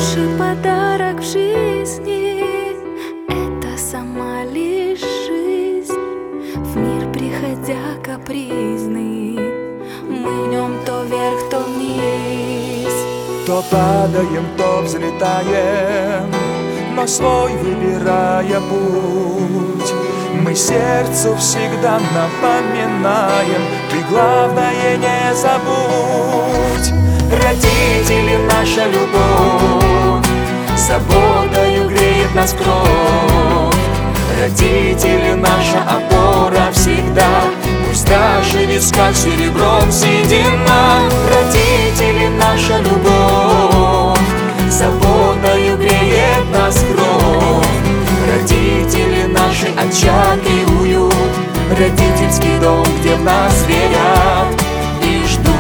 Лучший подарок в жизни — это сама лишь жизнь. В мир приходя капризный, мы в нем то вверх, то вниз. То падаем, то взлетаем, но свой выбирая путь. Мы сердцу всегда напоминаем: ты главное не забудь. Родители, наша любовь заботою греет нас кровь. Родители, наша опора всегда, пусть даже в висках серебром седина. Родители, наша любовь заботою греет нас кровь. Родители, наши очаг и уют, родительский дом, где в нас верят и ждут.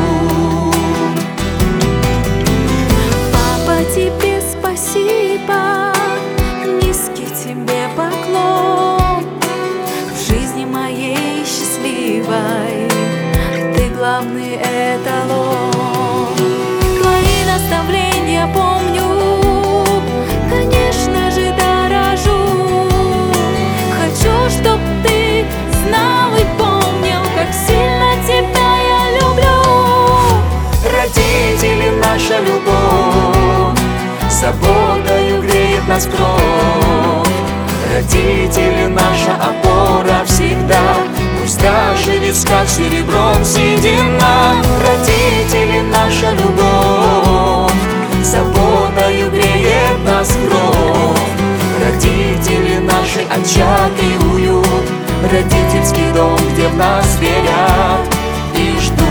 Папа, тебе спасибо, низкий тебе поклон. В жизни моей счастливой ты главный эталон. Твои наставления помню, конечно же дорожу. Хочу, чтоб ты знал и помнил, как сильно тебя я люблю. Родители, наша любовь заботою греет нас кровь. Родители, наша опора всегда, пусть даже в висках серебром седина. Родители, наша любовь заботою греет нас кровь. Родители, наши очаг и уют, родительский дом, где в нас верят и ждут.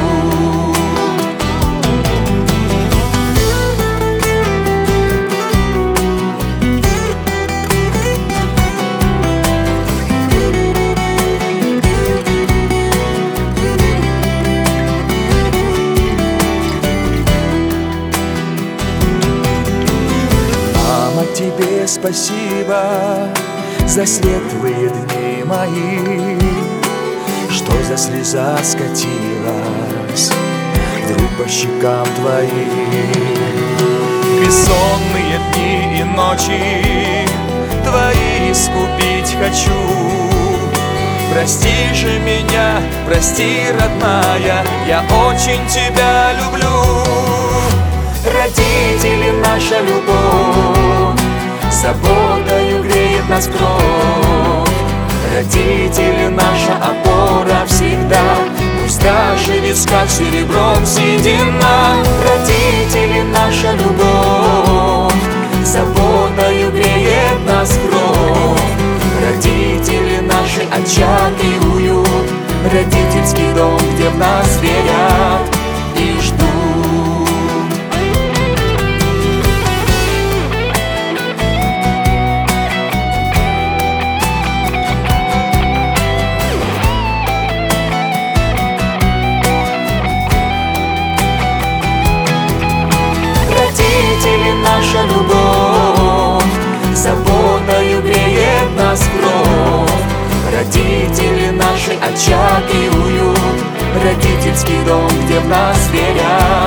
Тебе спасибо за светлые дни мои, что за слеза скатилась вдруг по щекам твоим. Бессонные дни и ночи твои искупить хочу. Прости же меня, прости, родная, я очень тебя люблю. Родители, наша любовь заботою греет нас кровь. Родители, наша опора всегда, пусть даже в висках серебром седина. Родители, наша любовь заботою греет нас кровь. Родители, наши очаг и уют, родительский дом, где в нас верят и ждут. Наша любовь заботою греет нас кровь. Родители, наши очаг и уют, родительский дом, где в нас верят